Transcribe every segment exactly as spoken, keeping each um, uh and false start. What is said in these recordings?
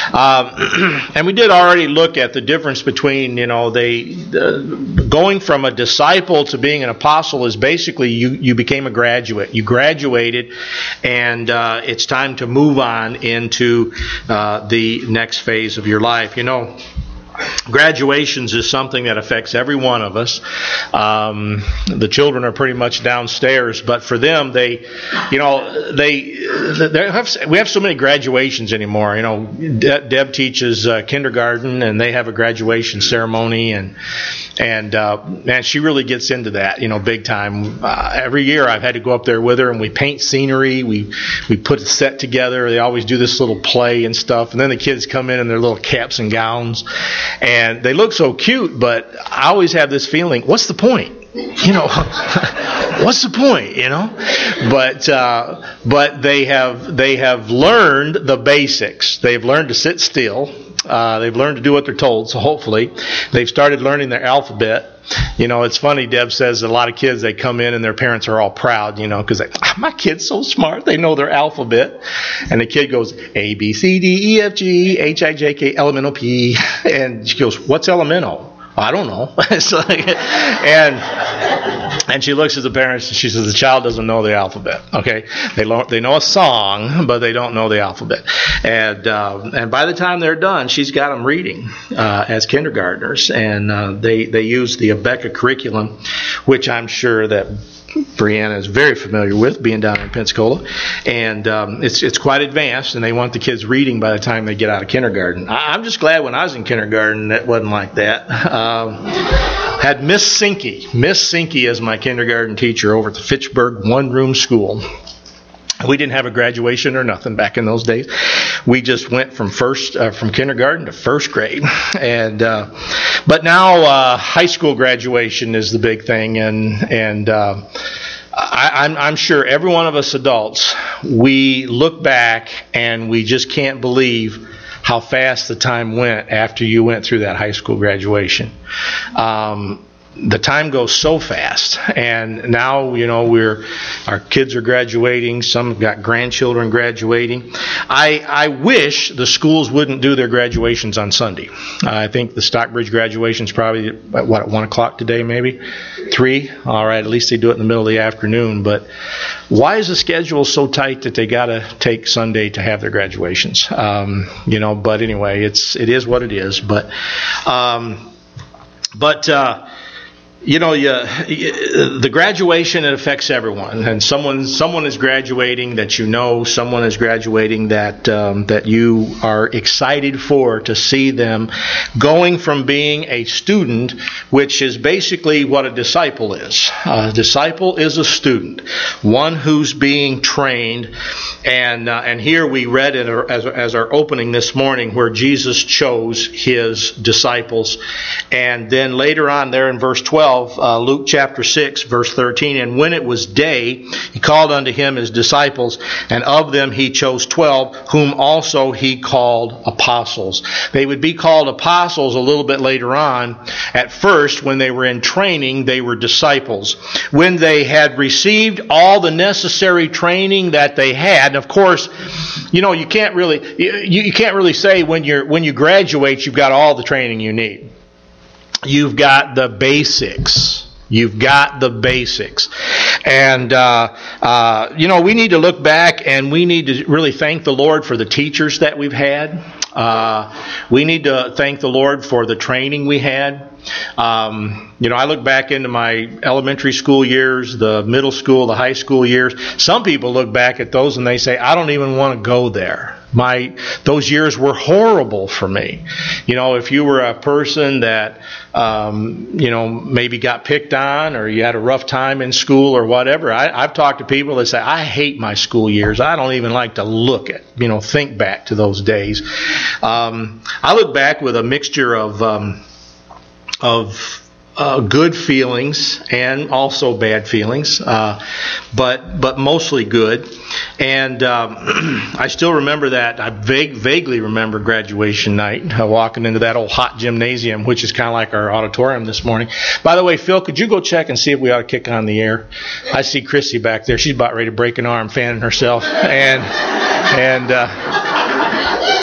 Um, and we did already look at the difference between, you know, they uh, going from a disciple to being an apostle is basically you, you became a graduate. You graduated, and uh, it's time to move on into uh, the next phase of your life. You know, graduations is something that affects every one of us. Um, the children are pretty much downstairs, but for them, they, you know, they, they have, we have so many graduations anymore. You know, De- Deb teaches uh, kindergarten, and they have a graduation ceremony, and and uh, man, she really gets into that, you know, big time. Uh, every year, I've had to go up there with her, and we paint scenery. We we put a set together. They always do this little play and stuff, and then the kids come in in their little caps and gowns. And they look so cute, but I always have this feeling, what's the point? You know, what's the point, you know? But uh, but they have they have learned the basics. They've learned to sit still. Uh, they've learned to do what they're told, so hopefully. They've started learning their alphabet. You know, it's funny, Deb says a lot of kids, they come in and their parents are all proud, you know, because my kid's so smart, they know their alphabet. And the kid goes, A, B, C, D, E, F, G, H, I, J, K, L, M, N, O, P. And she goes, what's elemental? I don't know. It's like, and and she looks at the parents and she says the child doesn't know the alphabet. Okay, they lo- they know a song, but they don't know the alphabet. And uh, and by the time they're done, she's got them reading uh, as kindergartners, and uh, they they use the Abeka curriculum, which I'm sure that Brianna is very familiar with, being down in Pensacola, and um, it's it's quite advanced, and they want the kids reading by the time they get out of kindergarten. I, I'm just glad when I was in kindergarten that wasn't like that. Um, had Miss Sinke, Miss Sinke as my kindergarten teacher over at the Fitchburg one-room school. We didn't have a graduation or nothing back in those days. We just went from first uh, from kindergarten to first grade, and uh, but now uh, high school graduation is the big thing, and and uh, I, I'm I'm sure every one of us adults, we look back and we just can't believe how fast the time went after you went through that high school graduation. Um, The time goes so fast, and now, you know, we're our kids are graduating. Some have got grandchildren graduating. I I wish the schools wouldn't do their graduations on Sunday. Uh, I think the Stockbridge graduation's probably at, what, at one o'clock today, maybe three. All right, at least they do it in the middle of the afternoon. But why is the schedule so tight that they got to take Sunday to have their graduations? Um, you know, but anyway, it's it is what it is. But um, but. Uh, You know, you, the graduation, it affects everyone, and someone someone is graduating that you know, someone is graduating that um, that you are excited for, to see them going from being a student, which is basically what a disciple is. A disciple is a student, one who's being trained, and uh, and here we read it as as our opening this morning, where Jesus chose his disciples, and then later on there in verse twelve. Uh, Luke chapter six, verse thirteen, and when it was day, he called unto him his disciples, and of them he chose twelve, whom also he called apostles. They would be called apostles a little bit later on. At first, when they were in training, they were disciples. When they had received all the necessary training that they had, and of course, you know, you can't really you, you can't really say when you're when you graduate you've got all the training you need. You've got the basics. You've got the basics. And, uh, uh, you know, we need to look back and we need to really thank the Lord for the teachers that we've had. Uh, we need to thank the Lord for the training we had. Um, you know, I look back into my elementary school years, the middle school, the high school years. Some people look back at those and they say, I don't even want to go there. My those years were horrible for me. You know, if you were a person that, um, you know, maybe got picked on, or you had a rough time in school or whatever, I, I've talked to people that say, I hate my school years. I don't even like to look at, you know, think back to those days. Um, I look back with a mixture of um, of Uh, good feelings and also bad feelings, uh, but but mostly good. And um, I still remember that. I vague, vaguely remember graduation night, uh, walking into that old hot gymnasium, which is kind of like our auditorium this morning. By the way, Phil, could you go check and see if we ought to kick on the air? I see Chrissy back there. She's about ready to break an arm, fanning herself. And and uh,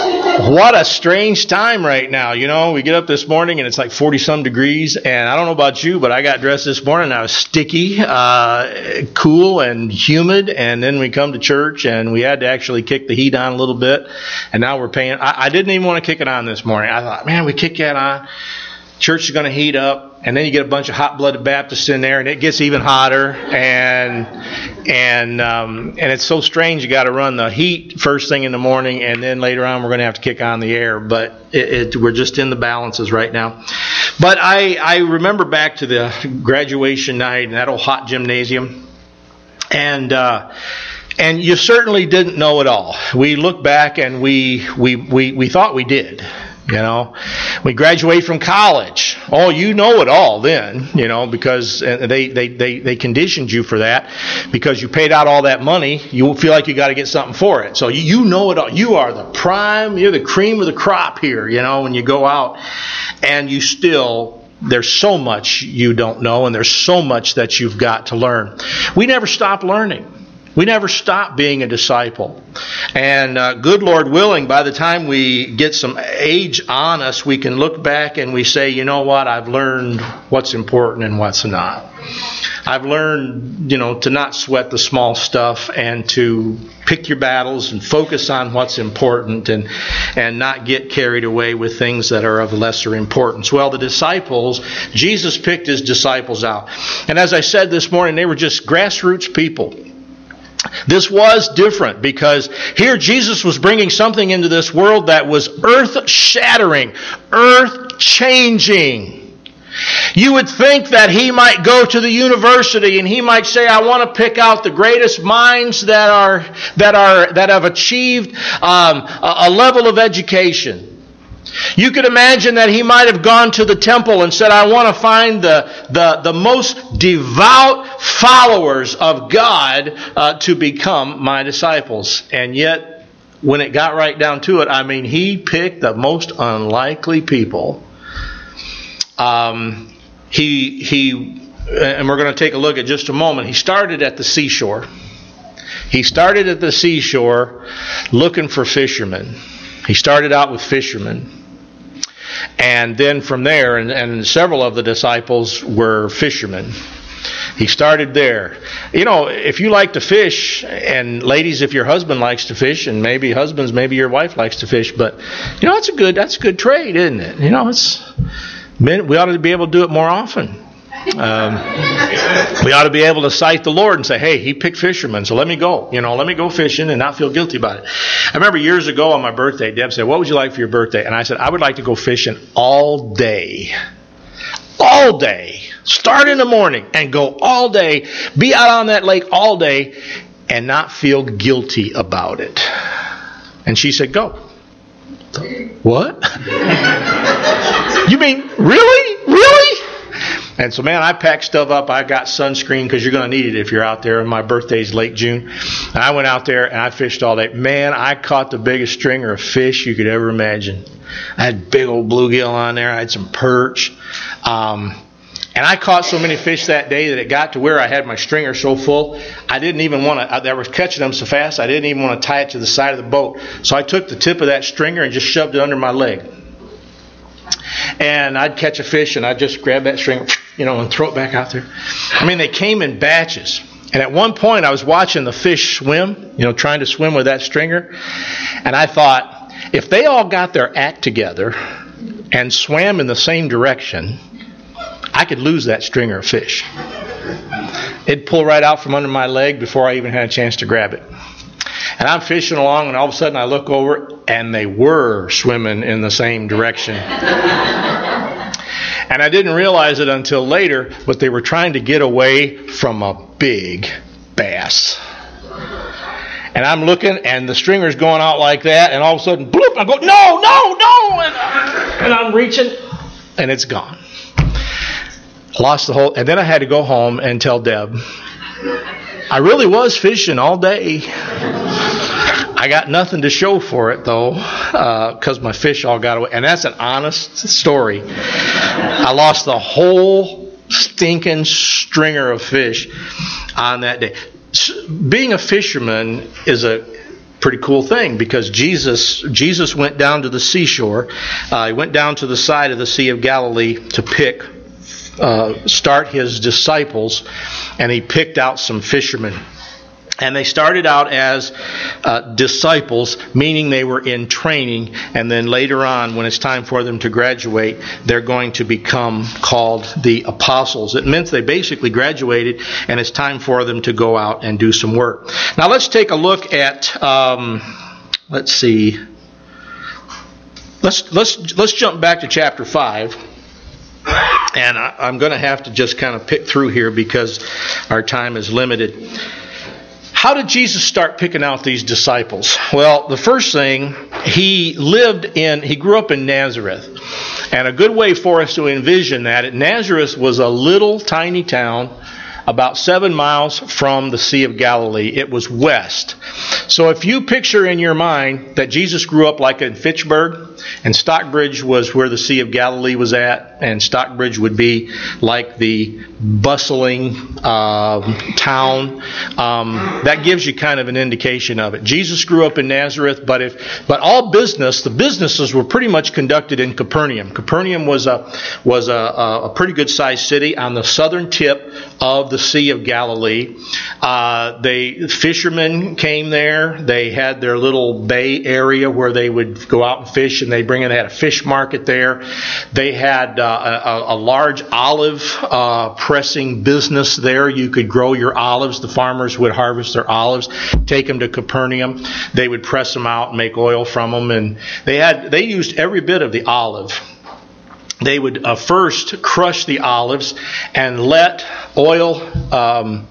What a strange time right now. You know, we get up this morning and it's like forty some degrees, and I don't know about you, but I got dressed this morning and I was sticky, uh, cool and humid, and then we come to church and we had to actually kick the heat on a little bit, and now we're paying. I, I didn't even want to kick it on this morning. I thought, man, we kick that on, church is going to heat up, and then you get a bunch of hot-blooded Baptists in there, and it gets even hotter, and and um, and it's so strange. You got to run the heat first thing in the morning, and then later on we're going to have to kick on the air. But it, it, we're just in the balances right now. But I I remember back to the graduation night and that old hot gymnasium, and uh, and you certainly didn't know it all. We look back and we we we, we thought we did. You know, we graduate from college. Oh, you know it all then, you know, because they, they, they, they conditioned you for that because you paid out all that money. You feel like you got to get something for it. So you, you know it all. You are the prime, you're the cream of the crop here, you know, when you go out, and you still, there's so much you don't know, and there's so much that you've got to learn. We never stop learning. We never stop being a disciple. And uh, good Lord willing, by the time we get some age on us, we can look back and we say, you know what, I've learned what's important and what's not. I've learned, you know, to not sweat the small stuff and to pick your battles and focus on what's important and, and not get carried away with things that are of lesser importance. Well, the disciples, Jesus picked his disciples out. And as I said this morning, they were just grassroots people. This was different because here Jesus was bringing something into this world that was earth-shattering, earth-changing. You would think that he might go to the university and he might say, I want to pick out the greatest minds that are that are that have achieved um, a, a level of education. You could imagine that he might have gone to the temple and said, I want to find the, the, the most devout followers of God uh, to become my disciples. And yet, when it got right down to it, I mean, he picked the most unlikely people. Um, he, he, and we're going to take a look at just a moment. He started at the seashore. He started at the seashore looking for fishermen. He started out with fishermen. And then from there, and, and several of the disciples were fishermen. He started there. You know, if you like to fish, and ladies, if your husband likes to fish, and maybe husbands, maybe your wife likes to fish, but, you know, that's a good, that's a good trade, isn't it? You know, it's, men, we ought to be able to do it more often. Um, we ought to be able to cite the Lord and say, hey, he picked fishermen, so let me go. You know, let me go fishing and not feel guilty about it. I remember years ago on my birthday, Deb said, what would you like for your birthday? And I said, I would like to go fishing all day. All day. Start in the morning and go all day. Be out on that lake all day and not feel guilty about it. And she said, go. What? You mean, really? Really? And so, man, I packed stuff up. I got sunscreen because you're going to need it if you're out there. And my birthday's late June. And I went out there and I fished all day. Man, I caught the biggest stringer of fish you could ever imagine. I had big old bluegill on there. I had some perch. Um, and I caught so many fish that day that it got to where I had my stringer so full, I didn't even want to, I was catching them so fast, I didn't even want to tie it to the side of the boat. So I took the tip of that stringer and just shoved it under my leg. And I'd catch a fish and I'd just grab that string, you know, and throw it back out there. I mean, they came in batches. And at one point I was watching the fish swim, you know, trying to swim with that stringer. And I thought, if they all got their act together and swam in the same direction, I could lose that stringer of fish. It'd pull right out from under my leg before I even had a chance to grab it. And I'm fishing along, and all of a sudden I look over, and they were swimming in the same direction. And I didn't realize it until later, but they were trying to get away from a big bass. And I'm looking, and the stringer's going out like that, and all of a sudden, bloop, I go, no, no, no! And, and I'm reaching, and it's gone. I lost the whole, and then I had to go home and tell Deb, I really was fishing all day. I got nothing to show for it, though, because uh, my fish all got away. And that's an honest story. I lost the whole stinking stringer of fish on that day. Being a fisherman is a Pretty cool thing, because Jesus Jesus went down to the seashore. Uh, he went down to the side of the Sea of Galilee to pick, uh, start his disciples, and he picked out some fishermen. And they started out as uh, disciples, meaning they were in training, and then later on, when it's time for them to graduate, they're going to become called the apostles. It meant they basically graduated, and it's time for them to go out and do some work. Now let's take a look at, um, let's see, let's let's let's jump back to chapter five. And I, I'm going to have to just kind of pick through here because our time is limited. How did Jesus start picking out these disciples? Well, the first thing, he lived in, he grew up in Nazareth. And a good way for us to envision that, Nazareth was a little tiny town about seven miles from the Sea of Galilee. It was west. So if you picture in your mind that Jesus grew up like in Fitchburg, and Stockbridge was where the Sea of Galilee was at, and Stockbridge would be like the bustling uh, town, um, that gives you kind of an indication of it. Jesus grew up in Nazareth, but if but all business, the businesses were pretty much conducted in Capernaum. Capernaum was a was a, a pretty good sized city on the southern tip of the Sea of Galilee. Uh, they fishermen came there. They had their little bay area where they would go out and fish, and they bring in. They had a fish market there. They had uh, a, a large olive uh, pressing business there. You could grow your olives. The farmers would harvest their olives, take them to Capernaum. They would press them out and make oil from them, and they had they used every bit of the olive. They would uh, first crush the olives and let oil um,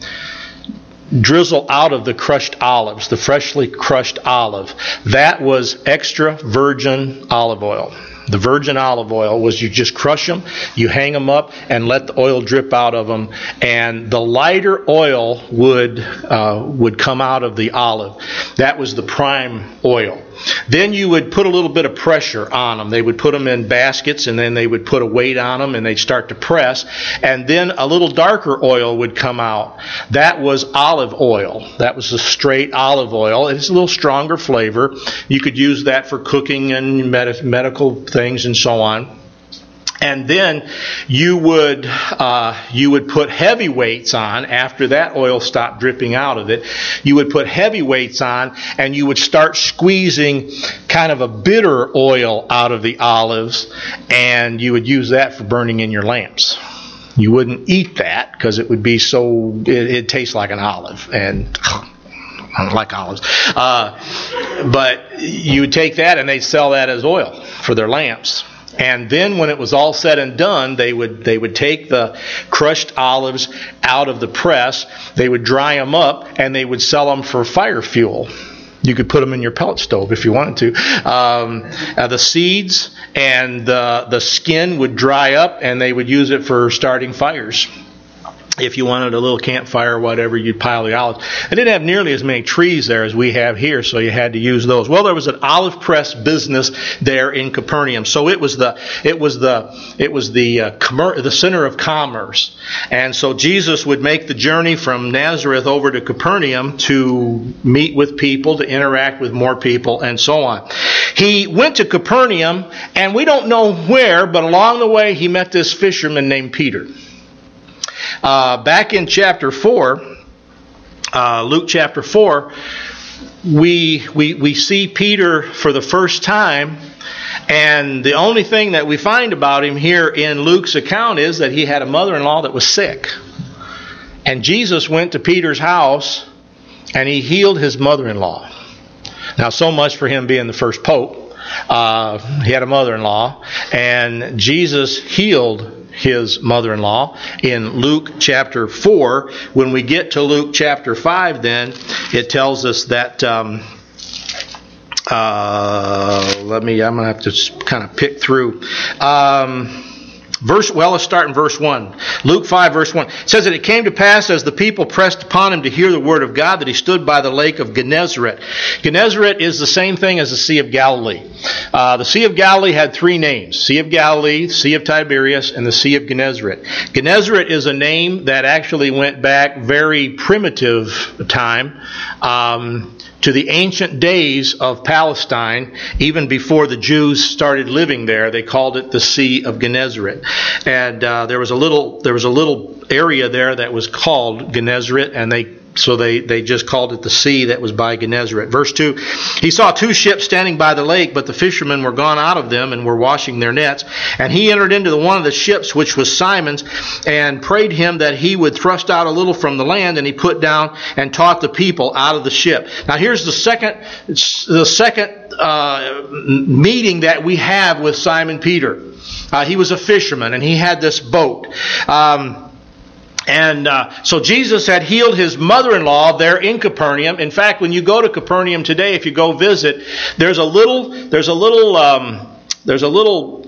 drizzle out of the crushed olives, the freshly crushed olive. That was extra virgin olive oil. The virgin olive oil was you just crush them, you hang them up, and let the oil drip out of them, and the lighter oil would uh, would come out of the olive. That was the prime oil. Then you would put a little bit of pressure on them. They would put them in baskets, and then they would put a weight on them, and they'd start to press. And then a little darker oil would come out. That was olive oil. That was the straight olive oil. It's a little stronger flavor. You could use that for cooking and med- medical things and so on. And then you would uh, you would put heavy weights on after that oil stopped dripping out of it. You would put heavy weights on, and you would start squeezing kind of a bitter oil out of the olives, and you would use that for burning in your lamps. You wouldn't eat that because it would be so it, it tastes like an olive, and I don't like olives. Uh, but you would take that, and they'd sell that as oil for their lamps. And then when it was all said and done, they would they would take the crushed olives out of the press, they would dry them up, and they would sell them for fire fuel. You could put them in your pellet stove if you wanted to. Um, uh, the seeds and the, the skin would dry up, and they would use it for starting fires. If you wanted a little campfire or whatever, you'd pile the olives. They didn't have nearly as many trees there as we have here, so you had to use those. Well, there was an olive press business there in Capernaum, so it was the it was the it was the uh, commer- the center of commerce. And so Jesus would make the journey from Nazareth over to Capernaum to meet with people, to interact with more people, and so on. He went to Capernaum, and we don't know where, but along the way he met this fisherman named Peter. Uh, back in chapter four, uh, Luke chapter four, we, we we see Peter for the first time, and the only thing that we find about him here in Luke's account is that he had a mother-in-law that was sick. And Jesus went to Peter's house, and he healed his mother-in-law. Now, so much for him being the first pope. Uh, he had a mother-in-law, and Jesus healed his mother-in-law in Luke chapter four. When we get to Luke chapter five, then it tells us that um, uh, let me I'm gonna have to kind of pick through um, verse well let's start in verse one. Luke five verse one. It says that it came to pass as the people pressed upon him to hear the word of God, that he stood by the lake of Gennesaret. Gennesaret is the same thing as the Sea of Galilee. Uh, the Sea of Galilee had three names: Sea of Galilee, Sea of Tiberias, and the Sea of Gennesaret. Gennesaret is a name that actually went back very primitive time. Um, to the ancient days of Palestine, even before the Jews started living there. They called it the Sea of Gennesaret, and uh, there was a little there was a little area there that was called Gennesaret, and they so they they just called it the sea that was by Gennesaret. Verse two, he saw two ships standing by the lake, but the fishermen were gone out of them and were washing their nets. And he entered into the one of the ships, which was Simon's, and prayed him that he would thrust out a little from the land. And he put down and taught the people out of the ship. Now here's the second the second uh, meeting that we have with Simon Peter. Uh, he was a fisherman, and he had this boat. Um, And uh, so Jesus had healed his mother-in-law there in Capernaum. In fact, when you go to Capernaum today, if you go visit, there's a little, there's a little, um, there's a little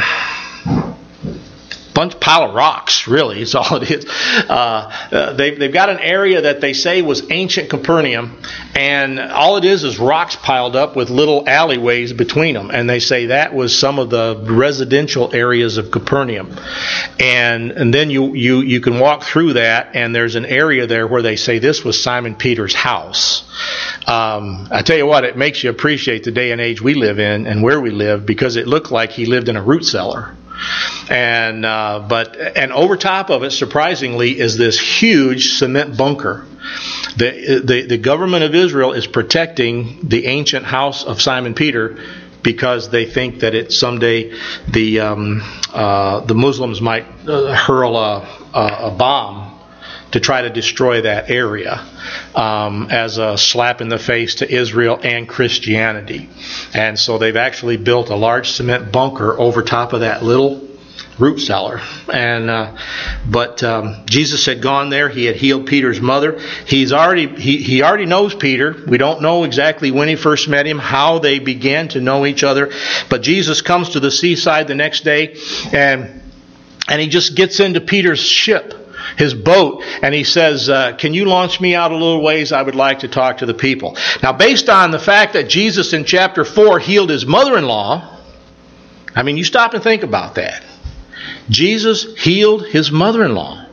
bunch pile of rocks. Really, is all it is. Uh, uh, they've they've got an area that they say was ancient Capernaum, and all it is is rocks piled up with little alleyways between them. And they say that was some of the residential areas of Capernaum. And and then you you you can walk through that, and there's an area there where they say this was Simon Peter's house. Um, I tell you what, it makes you appreciate the day and age we live in and where we live, because it looked like he lived in a root cellar. And uh, but and over top of it, surprisingly, is this huge cement bunker. The, the the government of Israel is protecting the ancient house of Simon Peter, because they think that it someday the um, uh, the Muslims might uh, hurl a, a, a bomb to try to destroy that area um, as a slap in the face to Israel and Christianity. And so they've actually built a large cement bunker over top of that little root cellar. And uh, but um, Jesus had gone there. He had healed Peter's mother. He's already he, he already knows Peter. We don't know exactly when he first met him, how they began to know each other. But Jesus comes to the seaside the next day, and and he just gets into Peter's ship, his boat, and he says, uh, can you launch me out a little ways? I would like to talk to the people. Now, based on the fact that Jesus in chapter four healed his mother-in-law, I mean, you stop and think about that. Jesus healed his mother-in-law.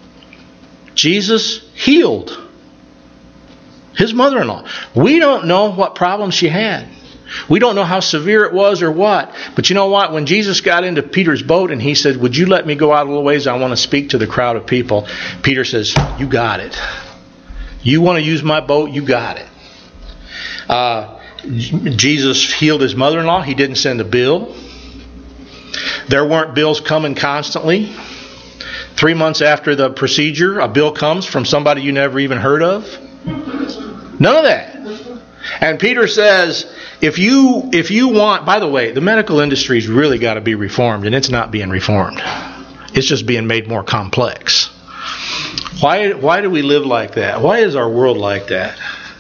Jesus healed his mother-in-law. We don't know what problem she had. We don't know how severe it was or what. But you know what? When Jesus got into Peter's boat and he said, would you let me go out a little ways? I want to speak to the crowd of people. Peter says, you got it. You want to use my boat? You got it. Uh, Jesus healed his mother-in-law. He didn't send a bill. There weren't bills coming constantly. Three months after the procedure, a bill comes from somebody you never even heard of. None of that. And Peter says, if you if you want, by the way, the medical industry's really got to be reformed, and it's not being reformed. It's just being made more complex. Why why do we live like that? Why is our world like that?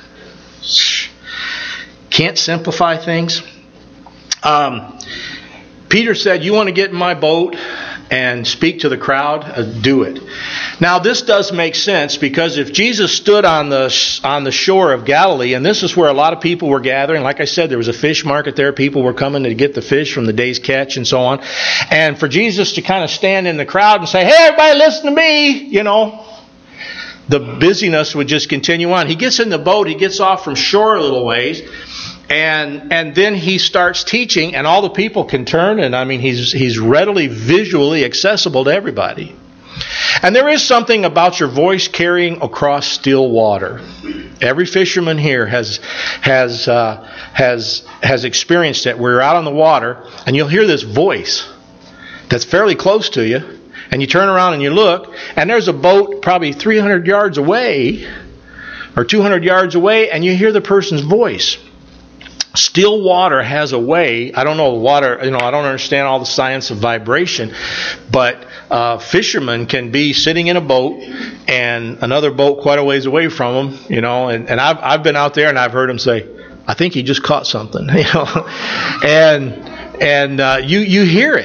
Can't simplify things. Um, Peter said, you want to get in my boat and speak to the crowd? Uh, do it. Now, this does make sense, because if Jesus stood on the on the shore of Galilee, and this is where a lot of people were gathering, like I said, there was a fish market there. People were coming to get the fish from the day's catch and so on. And for Jesus to kind of stand in the crowd and say, hey, everybody, listen to me, you know, the busyness would just continue on. He gets in the boat, he gets off from shore a little ways, And and then he starts teaching, and all the people can turn, and I mean, he's he's readily visually accessible to everybody. And there is something about your voice carrying across still water. Every fisherman here has has uh, has has experienced it. We're out on the water, and you'll hear this voice that's fairly close to you, and you turn around and you look, and there's a boat probably three hundred yards away or two hundred yards away, and you hear the person's voice. Still water has a way. I don't know water. You know, I don't understand all the science of vibration, but uh, fishermen can be sitting in a boat and another boat quite a ways away from them. You know, and, and I've I've been out there and I've heard them say, "I think he just caught something." You know, and and uh, you you hear it.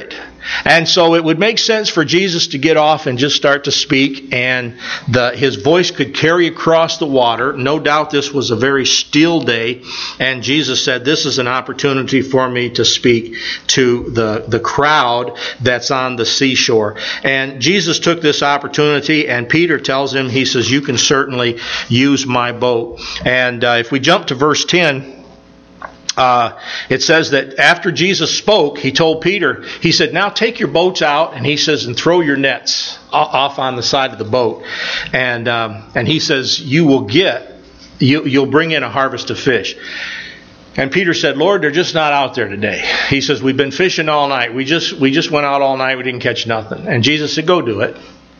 And so it would make sense for Jesus to get off and just start to speak, and the, his voice could carry across the water. No doubt this was a very still day, and Jesus said, this is an opportunity for me to speak to the, the crowd that's on the seashore. And Jesus took this opportunity, and Peter tells him, he says, you can certainly use my boat. And uh, if we jump to verse ten, Uh, it says that after Jesus spoke, he told Peter, he said, now take your boats out, and he says, and throw your nets off on the side of the boat. And um, and he says, you will get, you, you'll bring in a harvest of fish. And Peter said, Lord, they're just not out there today. He says, we've been fishing all night. We just we just went out all night. We didn't catch nothing. And Jesus said, go do it.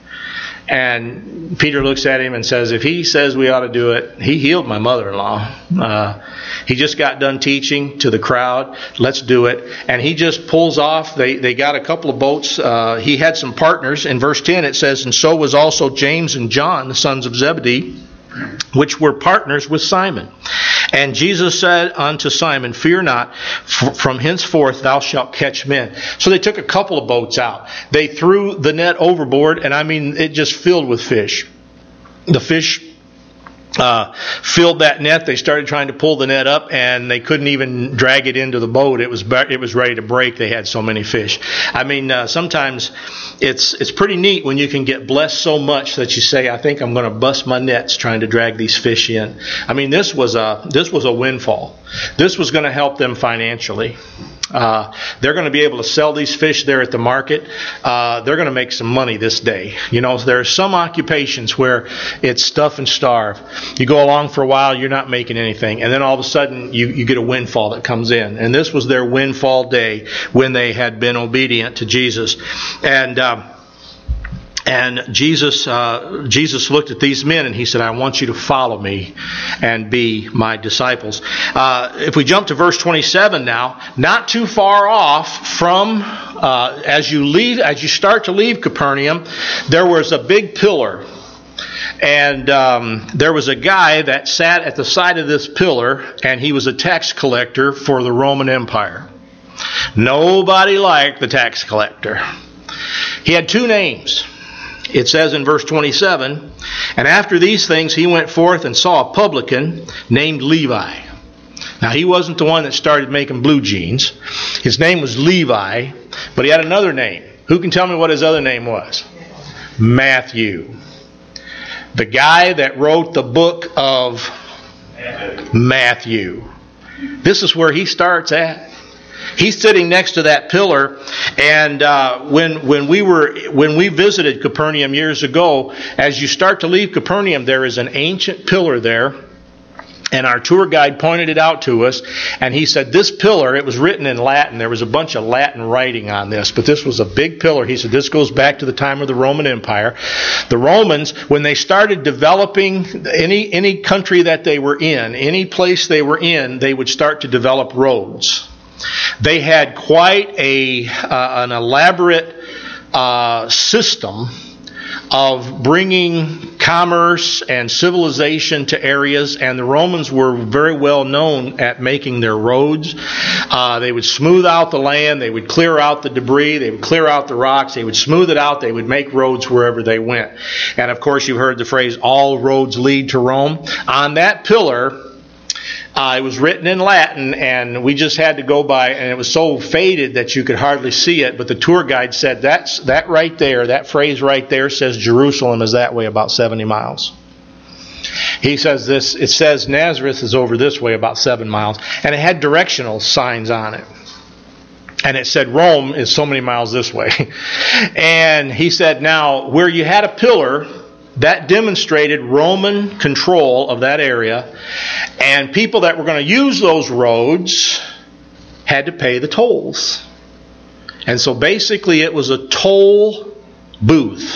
And Peter looks at him and says, if he says we ought to do it, he healed my mother-in-law. Uh, he just got done teaching to the crowd. Let's do it. And he just pulls off. They they got a couple of boats. Uh, he had some partners. In verse ten it says, and so was also James and John, the sons of Zebedee, which were partners with Simon. And Jesus said unto Simon, fear not, from henceforth thou shalt catch men. So they took a couple of boats out. They threw the net overboard, and I mean, it just filled with fish. The fish uh, filled that net. They started trying to pull the net up, and they couldn't even drag it into the boat. It was it was ready to break. They had so many fish. I mean, uh, sometimes it's it's pretty neat when you can get blessed so much that you say, I think I'm going to bust my nets trying to drag these fish in. I mean, this was a this was a windfall. This was going to help them financially. Uh, they're going to be able to sell these fish there at the market. Uh, they're going to make some money this day. You know, there are some occupations where it's stuff and starve. You go along for a while, you're not making anything, and then all of a sudden you, you get a windfall that comes in. And this was their windfall day when they had been obedient to Jesus. And um, And Jesus uh, Jesus looked at these men and he said, I want you to follow me and be my disciples. Uh, if we jump to verse twenty-seven now, not too far off from, uh, as you leave, as you start to leave Capernaum, there was a big pillar. And um, there was a guy that sat at the side of this pillar, and he was a tax collector for the Roman Empire. Nobody liked the tax collector. He had two names. It says in verse twenty-seven, and after these things he went forth and saw a publican named Levi. Now he wasn't the one that started making blue jeans. His name was Levi, but he had another name. Who can tell me what his other name was? Matthew. The guy that wrote the book of Matthew. This is where he starts at. He's sitting next to that pillar, and uh, when when we were when we visited Capernaum years ago, as you start to leave Capernaum, there is an ancient pillar there, and our tour guide pointed it out to us, and he said this pillar, it was written in Latin. There was a bunch of Latin writing on this, but this was a big pillar. He said this goes back to the time of the Roman Empire. The Romans, when they started developing any any country that they were in, any place they were in, they would start to develop roads. They had quite a uh, an elaborate uh, system of bringing commerce and civilization to areas, and the Romans were very well known at making their roads. Uh, they would smooth out the land, they would clear out the debris, they would clear out the rocks, they would smooth it out, they would make roads wherever they went. And of course you've heard the phrase, all roads lead to Rome. On that pillar, Uh, it was written in Latin, and we just had to go by, and it was so faded that you could hardly see it. But the tour guide said, that's that right there, that phrase right there says Jerusalem is that way about seventy miles. He says this, it says Nazareth is over this way about seven miles. And it had directional signs on it. And it said Rome is so many miles this way. And he said, now, where you had a pillar, that demonstrated Roman control of that area, and people that were going to use those roads had to pay the tolls. And so basically it was a toll booth.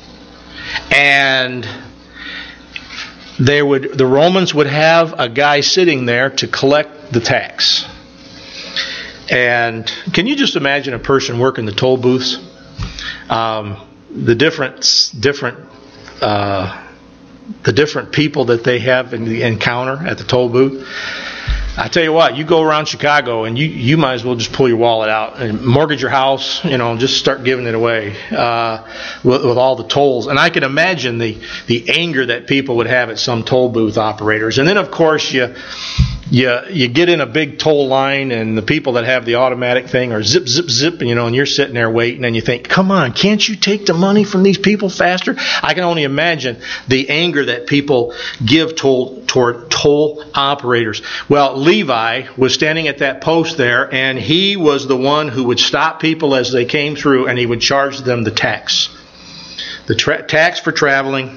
And they would the Romans would have a guy sitting there to collect the tax. And can you just imagine a person working the toll booths? Um, the different different Uh, the different people that they have in the encounter at the toll booth. I tell you what, you go around Chicago and you, you might as well just pull your wallet out and mortgage your house, you know, and just start giving it away uh, with, with all the tolls. And I can imagine the, the anger that people would have at some toll booth operators. And then, of course, you you you get in a big toll line and the people that have the automatic thing are zip, zip, zip, you know, and you're sitting there waiting and you think, come on, can't you take the money from these people faster? I can only imagine the anger that people give toll, toward toll operators. Well, Levi was standing at that post there, and he was the one who would stop people as they came through, and he would charge them the tax. The tra- tax for traveling.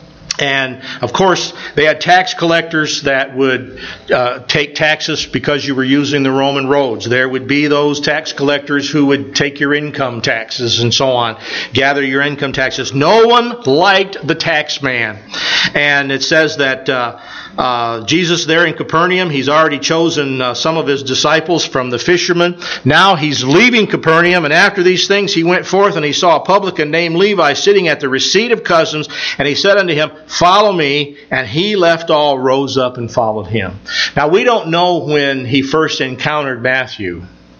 And, of course, they had tax collectors that would uh, take taxes because you were using the Roman roads. There would be those tax collectors who would take your income taxes and so on, gather your income taxes. No one liked the tax man. And it says that uh, uh, Jesus there in Capernaum, he's already chosen uh, some of his disciples from the fishermen. Now he's leaving Capernaum, and after these things he went forth, and he saw a publican named Levi sitting at the receipt of customs, and he said unto him, follow me, and he left all, rose up, and followed him. Now, we don't know when he first encountered Matthew.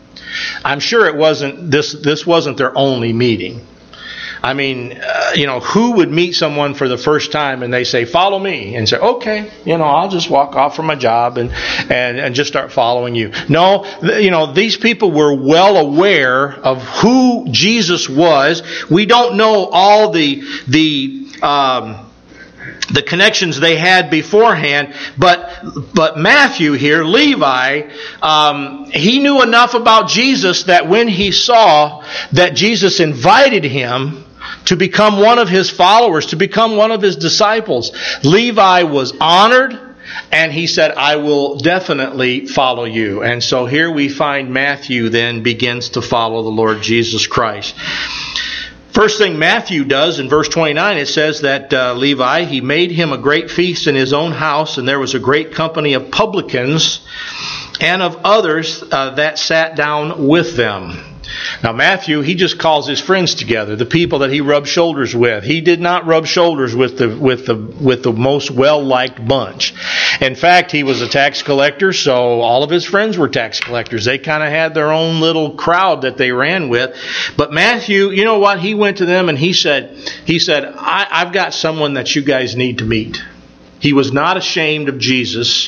I'm sure it wasn't this. This wasn't their only meeting. I mean, uh, you know, who would meet someone for the first time and they say, follow me, and say, okay, you know, I'll just walk off from my job and and, and just start following you. No, th- you know, these people were well aware of who Jesus was. We don't know all the the. Um, the connections they had beforehand, but but Matthew here, Levi, um, he knew enough about Jesus that when he saw that Jesus invited him to become one of his followers, to become one of his disciples, Levi was honored, and he said, I will definitely follow you. And so here we find Matthew then begins to follow the Lord Jesus Christ. First thing Matthew does in verse twenty-nine, it says that uh, Levi, he made him a great feast in his own house, and there was a great company of publicans and of others uh, that sat down with them. Now Matthew, he just calls his friends together, the people that he rubbed shoulders with. He did not rub shoulders with the with the with the most well-liked bunch. In fact, he was a tax collector, so all of his friends were tax collectors. They kind of had their own little crowd that they ran with. But Matthew, you know what? He went to them and he said, he said, I, I've got someone that you guys need to meet. He was not ashamed of Jesus.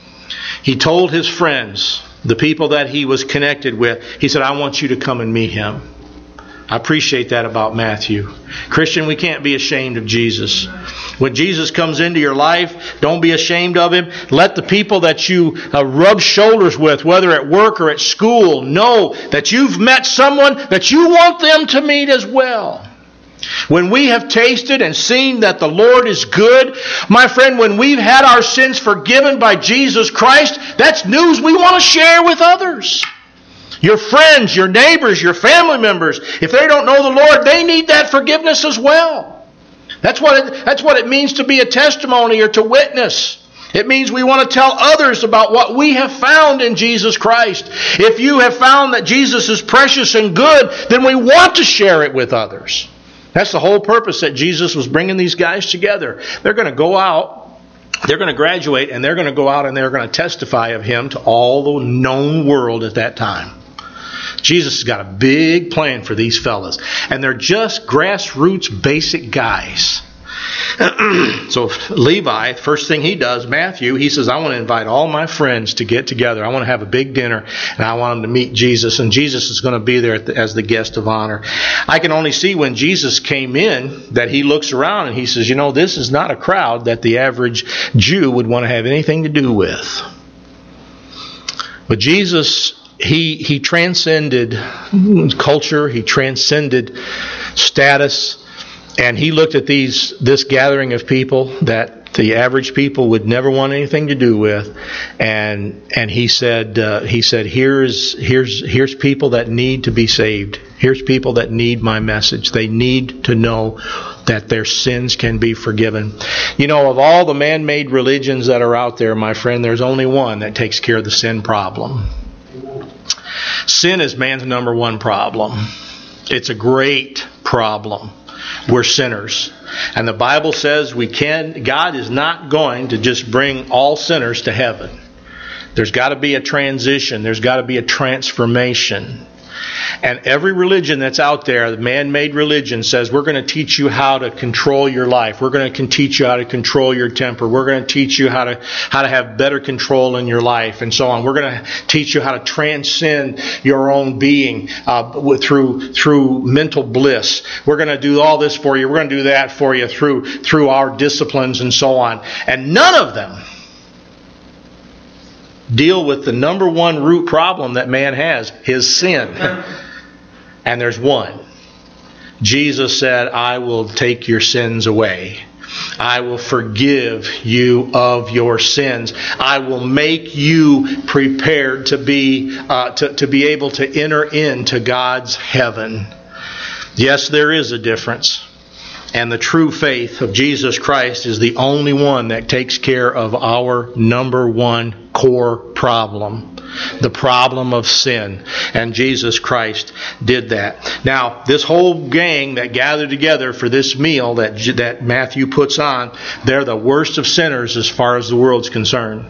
He told his friends, the people that he was connected with, he said, I want you to come and meet him. I appreciate that about Matthew. Christian, we can't be ashamed of Jesus. When Jesus comes into your life, don't be ashamed of him. Let the people that you uh, rub shoulders with, whether at work or at school, know that you've met someone that you want them to meet as well. When we have tasted and seen that the Lord is good, my friend, when we've had our sins forgiven by Jesus Christ, that's news we want to share with others. Your friends, your neighbors, your family members, if they don't know the Lord, they need that forgiveness as well. That's what it, that's what it means to be a testimony or to witness. It means we want to tell others about what we have found in Jesus Christ. If you have found that Jesus is precious and good, then we want to share it with others. That's the whole purpose that Jesus was bringing these guys together. They're going to go out, they're going to graduate, and they're going to go out and they're going to testify of Him to all the known world at that time. Jesus has got a big plan for these fellas. And they're just grassroots basic guys. So Levi, first thing he does, Matthew, he says, I want to invite all my friends to get together. I want to have a big dinner, and I want them to meet Jesus. And Jesus is going to be there as the guest of honor. I can only see when Jesus came in that he looks around and he says, you know, this is not a crowd that the average Jew would want to have anything to do with. But Jesus, He he transcended culture, he transcended status, and he looked at these this gathering of people that the average people would never want anything to do with, and and he said uh, he said here's here's here's people that need to be saved. Here's people that need my message. They need to know that their sins can be forgiven. You know, of all the man-made religions that are out there, my friend, there's only one that takes care of the sin problem. Sin is man's number one problem. It's a great problem. We're sinners. And the Bible says we can, God is not going to just bring all sinners to heaven. There's got to be a transition. There's got to be a transformation. And every religion that's out there, the man-made religion, says we're going to teach you how to control your life. We're going to teach you how to control your temper. We're going to teach you how to how to have better control in your life, and so on. We're going to teach you how to transcend your own being uh, with, through through mental bliss. We're going to do all this for you. We're going to do that for you through through our disciplines and so on. And none of them deal with the number one root problem that man has, his sin. And there's one. Jesus said, I will take your sins away. I will forgive you of your sins. I will make you prepared to be uh, to, to be able to enter into God's heaven. Yes, there is a difference. And the true faith of Jesus Christ is the only one that takes care of our number one core problem, the problem of sin. And Jesus Christ did that. Now, this whole gang that gathered together for this meal that that Matthew puts on, they're the worst of sinners as far as the world's concerned.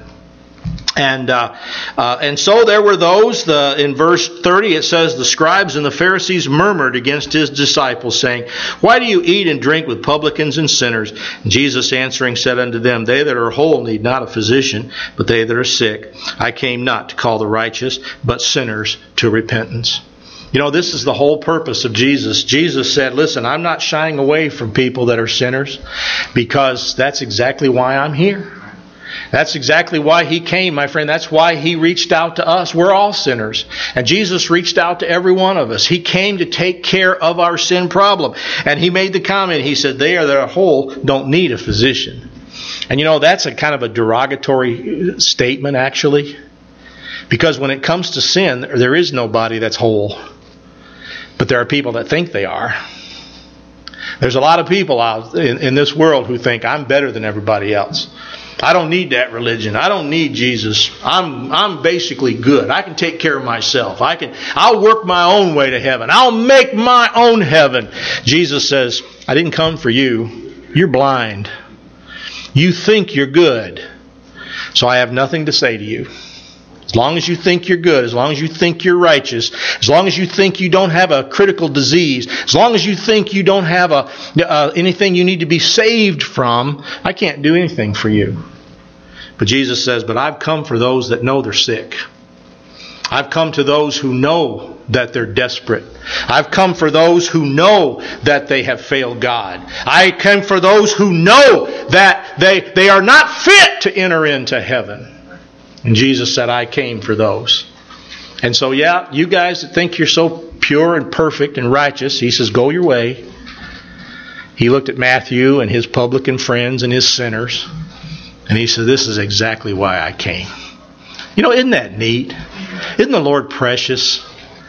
And uh, uh, and so there were those, the, in verse thirty it says, the scribes and the Pharisees murmured against his disciples, saying, Why do you eat and drink with publicans and sinners? And Jesus answering said unto them, They that are whole need not a physician, but they that are sick. I came not to call the righteous, but sinners to repentance. You know, this is the whole purpose of Jesus. Jesus said, listen, I'm not shying away from people that are sinners, because that's exactly why I'm here. That's exactly why He came, my friend. That's why He reached out to us. We're all sinners. And Jesus reached out to every one of us. He came to take care of our sin problem. And He made the comment, He said, they that are whole don't need a physician. And you know, that's a kind of a derogatory statement, actually. Because when it comes to sin, there is nobody that's whole. But there are people that think they are. There's a lot of people out in, in this world who think, I'm better than everybody else. I don't need that religion. I don't need Jesus. I'm I'm basically good. I can take care of myself. I can I'll work my own way to heaven. I'll make my own heaven. Jesus says, I didn't come for you. You're blind. You think you're good. So I have nothing to say to you. As long as you think you're good, as long as you think you're righteous, as long as you think you don't have a critical disease, as long as you think you don't have a uh, anything you need to be saved from, I can't do anything for you. But Jesus says, but I've come for those that know they're sick. I've come to those who know that they're desperate. I've come for those who know that they have failed God. I came for those who know that they, they are not fit to enter into heaven. And Jesus said, I came for those. And so, yeah, you guys that think you're so pure and perfect and righteous, He says, go your way. He looked at Matthew and his publican friends and his sinners, and He said, this is exactly why I came. You know, isn't that neat? Isn't the Lord precious?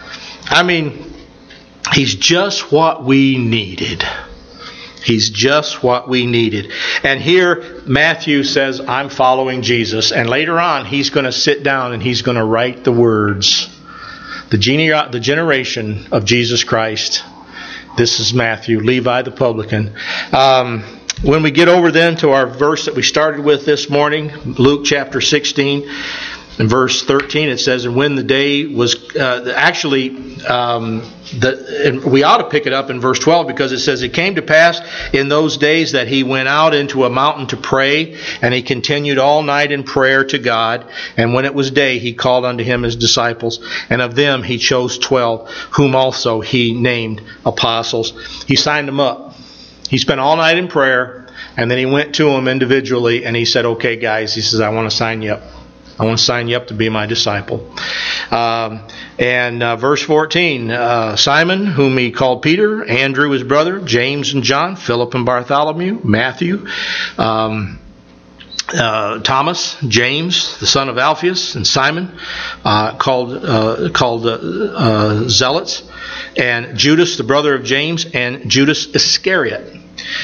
I mean, He's just what we needed. He's just what we needed. And here Matthew says, I'm following Jesus. And later on, he's going to sit down and he's going to write the words. The, gene- the generation of Jesus Christ. This is Matthew, Levi the publican. Um, when we get over then to our verse that we started with this morning, Luke chapter sixteen, in verse thirteen, it says, and when the day was, uh, actually, um, the, and we ought to pick it up in verse twelve, because it says, it came to pass in those days that He went out into a mountain to pray, and He continued all night in prayer to God. And when it was day, He called unto Him His disciples, and of them He chose twelve, whom also He named apostles. He signed them up. He spent all night in prayer, and then He went to them individually, and He said, okay, guys, He says, I want to sign you up. I want to sign you up to be my disciple. Um, and uh, verse fourteen, uh, Simon, whom He called Peter, Andrew his brother, James and John, Philip and Bartholomew, Matthew, um, uh, Thomas, James, the son of Alphaeus, and Simon, uh, called uh, called uh, uh, Zealots, and Judas, the brother of James, and Judas Iscariot.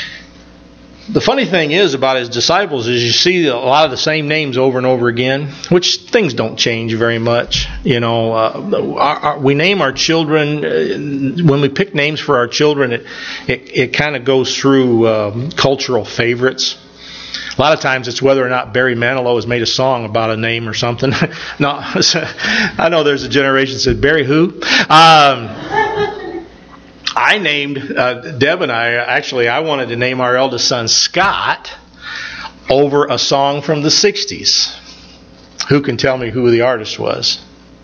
The funny thing is about His disciples is you see a lot of the same names over and over again, which things don't change very much. You know, uh, our, our, we name our children, uh, when we pick names for our children, it it, it kind of goes through um, cultural favorites. A lot of times it's whether or not Barry Manilow has made a song about a name or something. No, I know there's a generation that said, Barry who? Um, I named, uh, Deb and I, actually I wanted to name our eldest son Scott over a song from the sixties. Who can tell me who the artist was?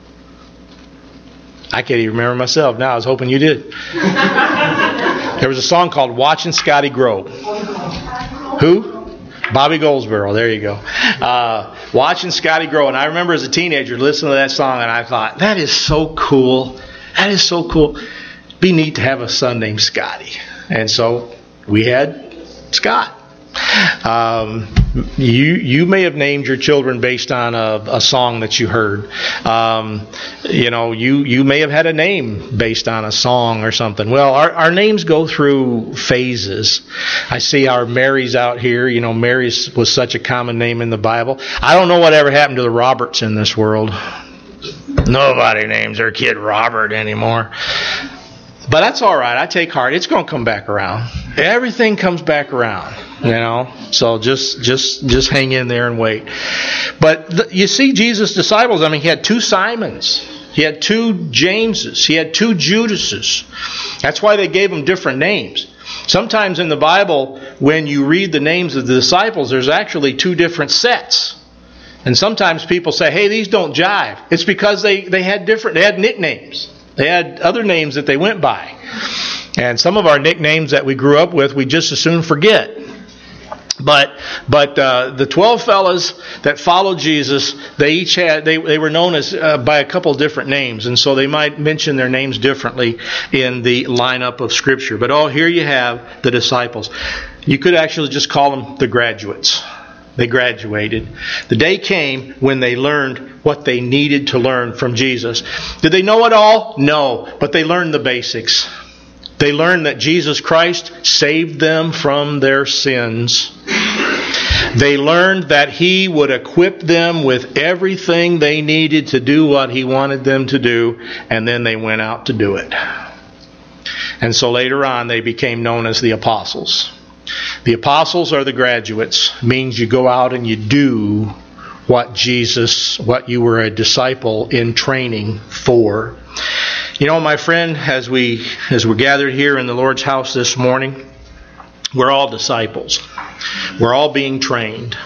I can't even remember myself now. I was hoping you did. There was a song called Watching Scotty Grow. Who? Bobby Goldsboro. There you go. Uh, Watching Scotty Grow. And I remember as a teenager listening to that song, and I thought, that is so cool. That is so cool. It'd be neat to have a son named Scotty. And so we had Scott. Um, you you may have named your children based on a, a song that you heard. Um, you know, you, you may have had a name based on a song or something. Well, our, our names go through phases. I see our Marys out here. You know, Mary was such a common name in the Bible. I don't know whatever happened to the Roberts in this world. Nobody names their kid Robert anymore. But that's all right. I take heart. It's going to come back around. Everything comes back around, you know. So just just just hang in there and wait. But the, you see Jesus' disciples, I mean, he had two Simons. He had two Jameses. He had two Judases. That's why they gave them different names. Sometimes in the Bible, when you read the names of the disciples, there's actually two different sets. And sometimes people say, hey, these don't jive. It's because they, they had different, they had nicknames. They had other names that they went by. And some of our nicknames that we grew up with, we just as soon forget. But but uh, the twelve fellas that followed Jesus, they each had they they were known as uh, by a couple different names, and so they might mention their names differently in the lineup of Scripture. But oh, here you have the disciples. You could actually just call them the graduates. They graduated. The day came when they learned what they needed to learn from Jesus. Did they know it all? No, but they learned the basics. They learned that Jesus Christ saved them from their sins. They learned that He would equip them with everything they needed to do what He wanted them to do, and then they went out to do it. And so later on, they became known as the apostles. The apostles are the graduates. Means you go out and you do what Jesus, what you were a disciple in training for. You know, my friend, as we as we're gathered here in the Lord's house this morning, we're all disciples. We're all being trained.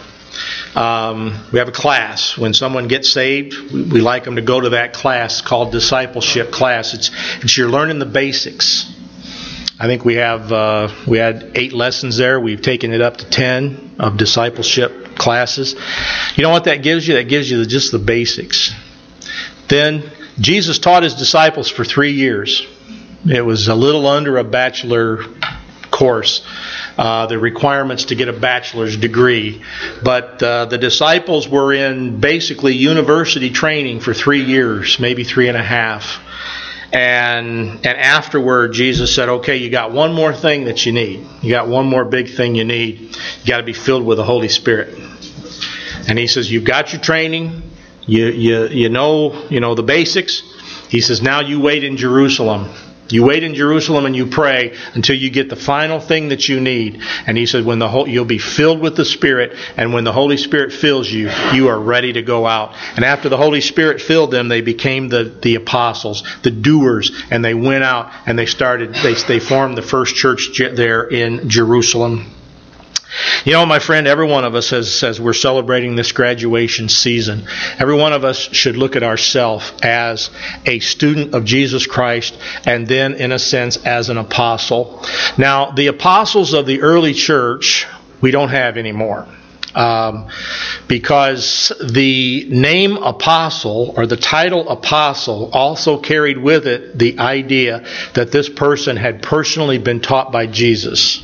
Um, we have a class. When someone gets saved, we, we like them to go to that class called discipleship class. It's it's you're learning the basics. I think we have uh, we had eight lessons there. We've taken it up to ten of discipleship classes. You know what that gives you? That gives you just the basics. Then Jesus taught His disciples for three years. It was a little under a bachelor course, uh, the requirements to get a bachelor's degree. But uh, the disciples were in basically university training for three years, maybe three and a half. And and afterward, Jesus said, okay, you got one more thing that you need. You got one more big thing you need. You got to be filled with the Holy Spirit. And He says, you've got your training. You you you know you know the basics. He says, now you wait in Jerusalem. You wait in Jerusalem and you pray until you get the final thing that you need. And He said, when the whole, you'll be filled with the Spirit, and when the Holy Spirit fills you, you are ready to go out. And after the Holy Spirit filled them, they became the, the apostles, the doers, and they went out and they started. They they formed the first church there in Jerusalem. You know, my friend, every one of us, as, as we're celebrating this graduation season, every one of us should look at ourselves as a student of Jesus Christ, and then, in a sense, as an apostle. Now, the apostles of the early church, we don't have anymore. Um, because the name apostle, or the title apostle, also carried with it the idea that this person had personally been taught by Jesus.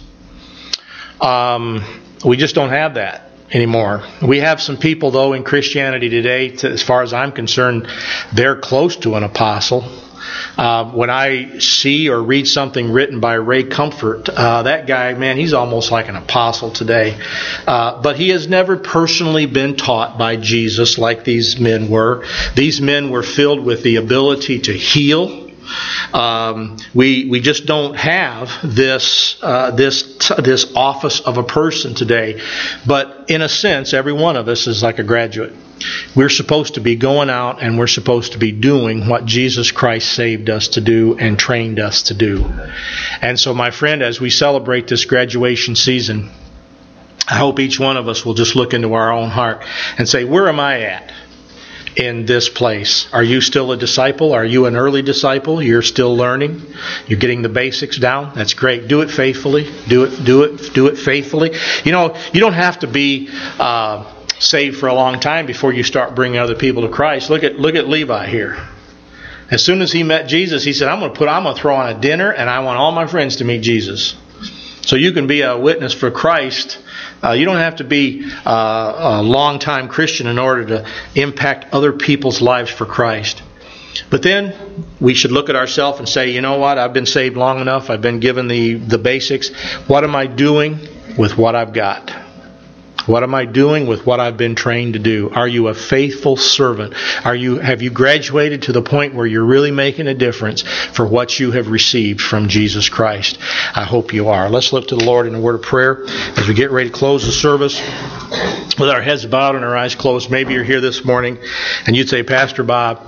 Um, we just don't have that anymore. We have some people, though, in Christianity today, to, as far as I'm concerned, they're close to an apostle. Uh, when I see or read something written by Ray Comfort, uh, that guy, man, he's almost like an apostle today. Uh, but he has never personally been taught by Jesus like these men were. These men were filled with the ability to heal. Um, we we just don't have this uh, this this office of a person today. But in a sense, every one of us is like a graduate. We're supposed to be going out and we're supposed to be doing what Jesus Christ saved us to do and trained us to do. And so, my friend, as we celebrate this graduation season, I hope each one of us will just look into our own heart and say, where am I at in this place? Are you still a disciple? Are you an early disciple? You're still learning. You're getting the basics down. That's great. Do it faithfully. Do it. Do it. Do it faithfully. You know, you don't have to be uh, saved for a long time before you start bringing other people to Christ. Look at look at Levi here. As soon as he met Jesus, he said, "I'm going to put. I'm going to throw on a dinner, and I want all my friends to meet Jesus." So you can be a witness for Christ. Uh, you don't have to be uh, a long-time Christian in order to impact other people's lives for Christ. But then we should look at ourselves and say, you know what? I've been saved long enough. I've been given the, the basics. What am I doing with what I've got? What am I doing with what I've been trained to do? Are you a faithful servant? Are you have you graduated to the point where you're really making a difference for what you have received from Jesus Christ? I hope you are. Let's look to the Lord in a word of prayer as we get ready to close the service with our heads bowed and our eyes closed. Maybe you're here this morning and you'd say, Pastor Bob,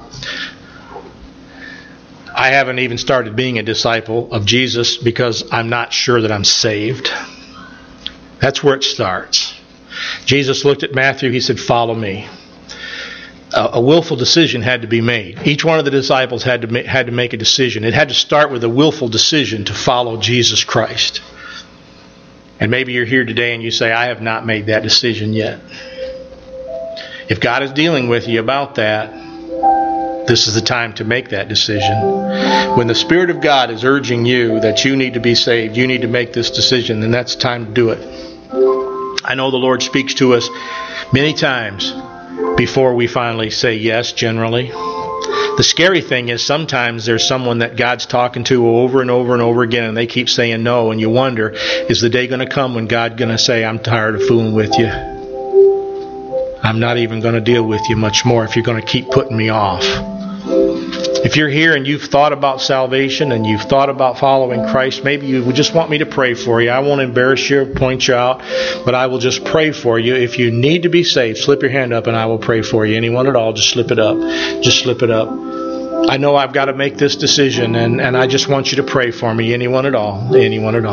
I haven't even started being a disciple of Jesus because I'm not sure that I'm saved. That's where it starts. Jesus looked at Matthew. He said, follow me. A, a willful decision had to be made. Each one of the disciples had to, ma- had to make a decision. It had to start with a willful decision to follow Jesus Christ. And maybe you're here today and you say, I have not made that decision yet. If God is dealing with you about that, this is the time to make that decision. When the Spirit of God is urging you that you need to be saved, you need to make this decision, then that's the time to do it. I know the Lord speaks to us many times before we finally say yes, generally. The scary thing is sometimes there's someone that God's talking to over and over and over again, and they keep saying no, and you wonder, is the day going to come when God's going to say, I'm tired of fooling with you. I'm not even going to deal with you much more if you're going to keep putting me off. If you're here and you've thought about salvation and you've thought about following Christ, maybe you would just want me to pray for you. I won't embarrass you or point you out, but I will just pray for you. If you need to be saved, slip your hand up and I will pray for you. Anyone at all, just slip it up. Just slip it up. I know I've got to make this decision, and, and I just want you to pray for me. Anyone at all. Anyone at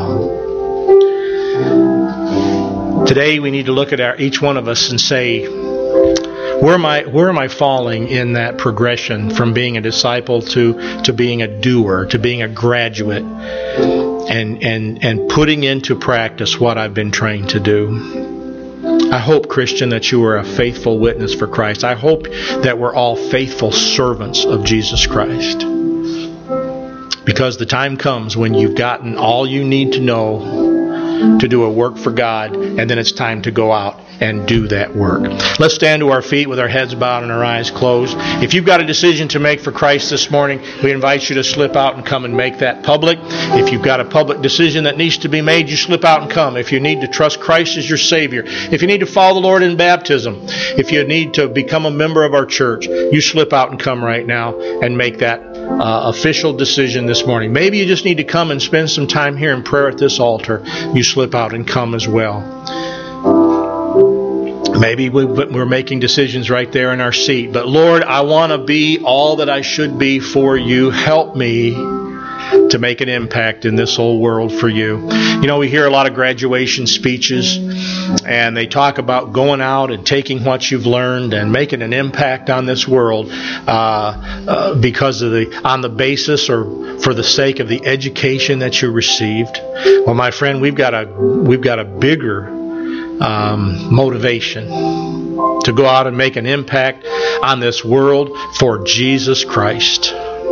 all. Today we need to look at our, each one of us and say, Where am I where am I falling in that progression from being a disciple to, to being a doer, to being a graduate, and, and, and putting into practice what I've been trained to do? I hope, Christian, that you are a faithful witness for Christ. I hope that we're all faithful servants of Jesus Christ. Because the time comes when you've gotten all you need to know to do a work for God, and then it's time to go out and do that work. Let's stand to our feet with our heads bowed and our eyes closed. If you've got a decision to make for Christ this morning, we invite you to slip out and come and make that public. If you've got a public decision that needs to be made, you slip out and come. If you need to trust Christ as your Savior, if you need to follow the Lord in baptism, if you need to become a member of our church, you slip out and come right now and make that uh, official decision this morning. Maybe you just need to come and spend some time here in prayer at this altar. You slip out and come as well. Maybe we're making decisions right there in our seat. But Lord, I want to be all that I should be for you. Help me to make an impact in this whole world for you. You know, we hear a lot of graduation speeches, and they talk about going out and taking what you've learned and making an impact on this world uh, uh, because of the on the basis or for the sake of the education that you received. Well, my friend, we've got a we've got a bigger Um, motivation to go out and make an impact on this world for Jesus Christ.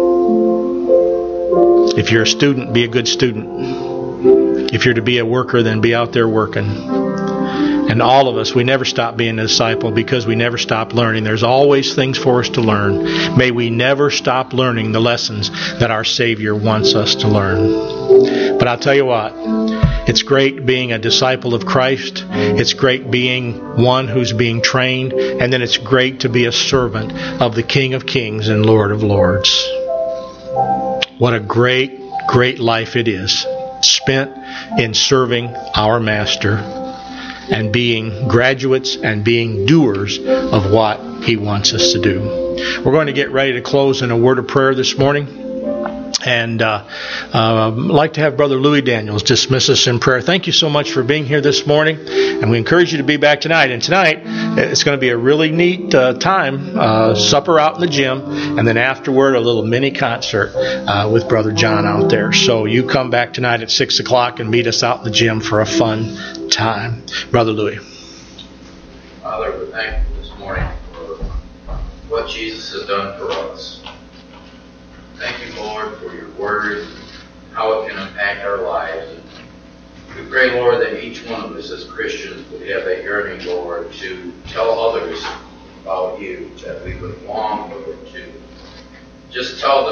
If you're a student, be a good student. If you're to be a worker, then be out there working. And all of us, we never stop being a disciple because we never stop learning. There's always things for us to learn. May we never stop learning the lessons that our Savior wants us to learn. But I'll tell you what, it's great being a disciple of Christ. It's great being one who's being trained. And then it's great to be a servant of the King of Kings and Lord of Lords. What a great, great life it is, spent in serving our Master and being graduates and being doers of what He wants us to do. We're going to get ready to close in a word of prayer this morning. And uh, uh, I'd like to have Brother Louis Daniels dismiss us in prayer. Thank you so much for being here this morning. And we encourage you to be back tonight. And tonight, it's going to be a really neat uh, time. Uh, supper out in the gym. And then afterward, a little mini concert uh, with Brother John out there. So you come back tonight at six o'clock and meet us out in the gym for a fun time. Brother Louis. Father, we're thankful this morning for what Jesus has done for us. Thank you, Lord, for your word, how it can impact our lives. And we pray, Lord, that each one of us as Christians would have a yearning, Lord, to tell others about you, that we would long, Lord, to just tell them